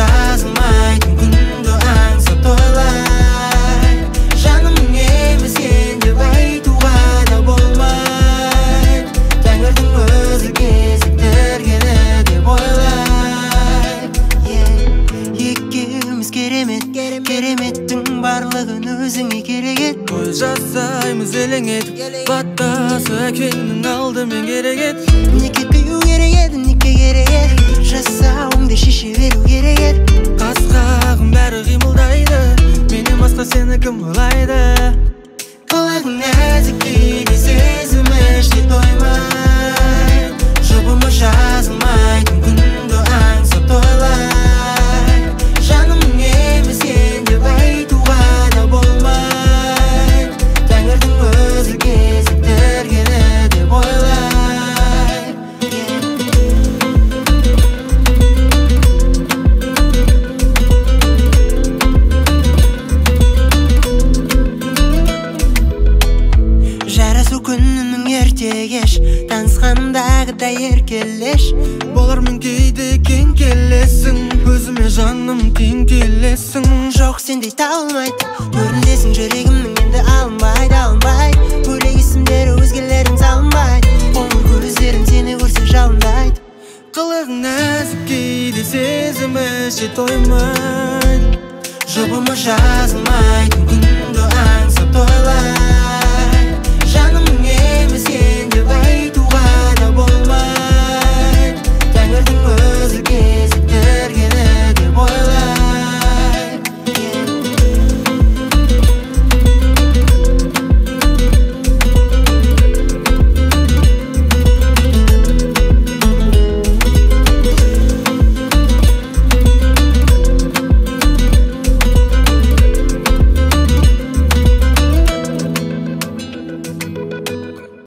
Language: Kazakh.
жазылмайтын күнді аңсап тойлайды. Жанымның емес сен деп айтуға да болмайды. Тәңірдің өзі кезіктіргені деп ойлайды. Екеуміз керемет, кереметтің барлығын өзіңе керек ет. Той жасаймыз елең етіп, баттасы әкеңнің алдымен керек ет. Неке қию керек еді, неке керек еді, жасауыңды шеше беру керек еді. Қас-қағым бәрі қимылдайды, менен басқа сені кім ойлайды? Құлағың нәзік кейде сезімі іште тоймайды. Жұбымы жазылмайтын күнді аңсап тойлайды. Жанымның емес сен деп айтуға да болмайды. Тәңірдің өзі кезіктіргені деп ойлайды. Жарасу күнінің ерте кеш, танысқандағыдай еркелеш. Болармен кейде кең келесің, өзіме жаным тең келесің. Жоқ сендей табылмайды, көріндесің жүрегімнің енді алынбайды, алынбайды. Бөлек есімдері өзгелердің салынбайды, қоңыр көздерім сені көрсе жалындайды. Қылығың нәзік кейде сезімі іште тоймайды. Жұбымы жазылмайтын күнді аңсап тойлайды.